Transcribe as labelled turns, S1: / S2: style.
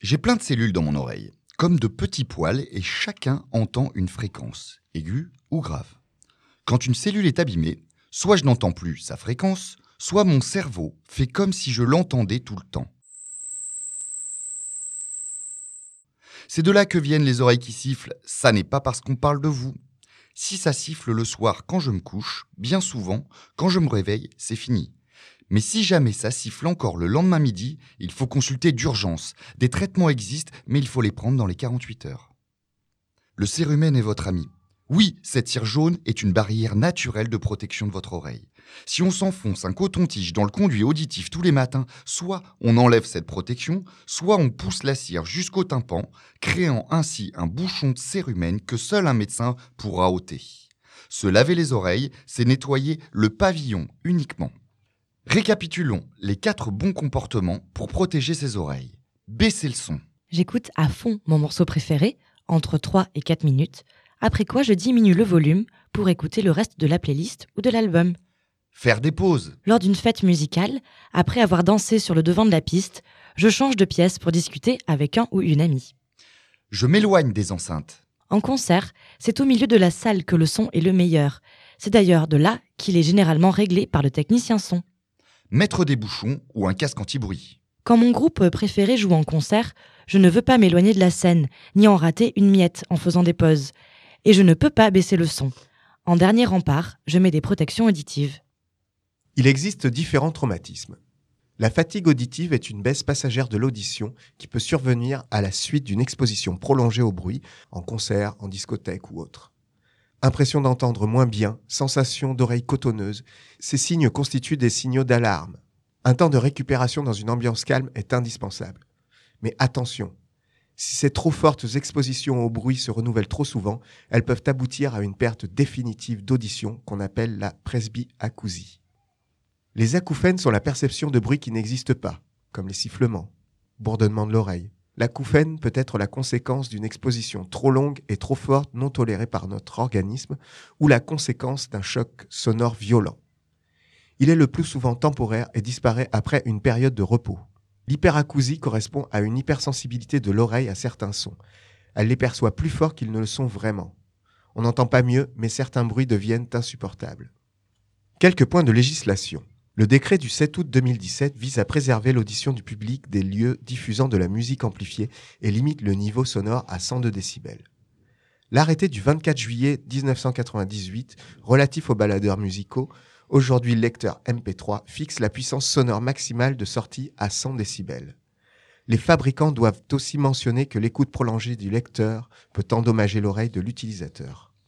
S1: J'ai plein de cellules dans mon oreille, comme de petits poils, et chacun entend une fréquence, aiguë ou grave. Quand une cellule est abîmée, soit je n'entends plus sa fréquence, soit mon cerveau fait comme si je l'entendais tout le temps. C'est de là que viennent les oreilles qui sifflent, ça n'est pas parce qu'on parle de vous. Si ça siffle le soir quand je me couche, bien souvent, quand je me réveille, c'est fini. Mais si jamais ça siffle encore le lendemain midi, il faut consulter d'urgence. Des traitements existent, mais il faut les prendre dans les 48 heures. Le cérumen est votre ami. Oui, cette cire jaune est une barrière naturelle de protection de votre oreille. Si on s'enfonce un coton-tige dans le conduit auditif tous les matins, soit on enlève cette protection, soit on pousse la cire jusqu'au tympan, créant ainsi un bouchon de cérumen que seul un médecin pourra ôter. Se laver les oreilles, c'est nettoyer le pavillon uniquement. Récapitulons les 4 bons comportements pour protéger ses oreilles. Baissez le son.
S2: J'écoute à fond mon morceau préféré, entre 3 et 4 minutes, après quoi je diminue le volume pour écouter le reste de la playlist ou de l'album.
S1: Faire des pauses.
S2: Lors d'une fête musicale, après avoir dansé sur le devant de la piste, je change de pièce pour discuter avec un ou une amie.
S1: Je m'éloigne des enceintes.
S2: En concert, c'est au milieu de la salle que le son est le meilleur. C'est d'ailleurs de là qu'il est généralement réglé par le technicien son.
S1: Mettre des bouchons ou un casque anti-bruit.
S2: Quand mon groupe préféré joue en concert, je ne veux pas m'éloigner de la scène, ni en rater une miette en faisant des pauses. Et je ne peux pas baisser le son. En dernier rempart, je mets des protections auditives.
S3: Il existe différents traumatismes. La fatigue auditive est une baisse passagère de l'audition qui peut survenir à la suite d'une exposition prolongée au bruit, en concert, en discothèque ou autre. Impression d'entendre moins bien, sensation d'oreille cotonneuse, ces signes constituent des signaux d'alarme. Un temps de récupération dans une ambiance calme est indispensable. Mais attention, si ces trop fortes expositions au bruit se renouvellent trop souvent, elles peuvent aboutir à une perte définitive d'audition qu'on appelle la presbyacousie. Les acouphènes sont la perception de bruits qui n'existent pas, comme les sifflements, bourdonnement de l'oreille. L'acouphène peut être la conséquence d'une exposition trop longue et trop forte non tolérée par notre organisme ou la conséquence d'un choc sonore violent. Il est le plus souvent temporaire et disparaît après une période de repos. L'hyperacousie correspond à une hypersensibilité de l'oreille à certains sons. Elle les perçoit plus forts qu'ils ne le sont vraiment. On n'entend pas mieux, mais certains bruits deviennent insupportables. Quelques points de législation. Le décret du 7 août 2017 vise à préserver l'audition du public des lieux diffusant de la musique amplifiée et limite le niveau sonore à 102 décibels. L'arrêté du 24 juillet 1998 relatif aux baladeurs musicaux, aujourd'hui lecteur MP3, fixe la puissance sonore maximale de sortie à 100 décibels. Les fabricants doivent aussi mentionner que l'écoute prolongée du lecteur peut endommager l'oreille de l'utilisateur.